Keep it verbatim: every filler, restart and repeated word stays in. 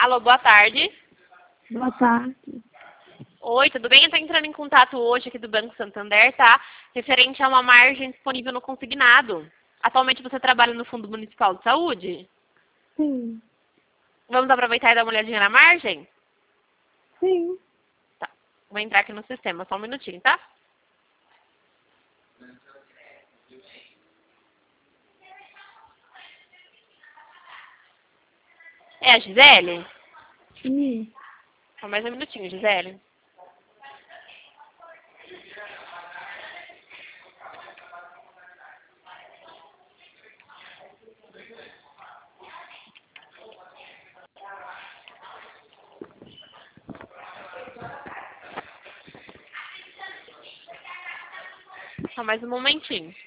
Alô, boa tarde. Boa tarde. Oi, tudo bem? Eu tô entrando em contato hoje aqui do Banco Santander, tá? Referente a uma margem disponível no consignado. Atualmente você trabalha no Fundo Municipal de Saúde? Sim. Vamos aproveitar e dar uma olhadinha na margem? Sim. Tá. Vou entrar aqui no sistema, só um minutinho, tá? É a Gisele? Sim. Só mais um minutinho, Gisele. Só mais um momentinho.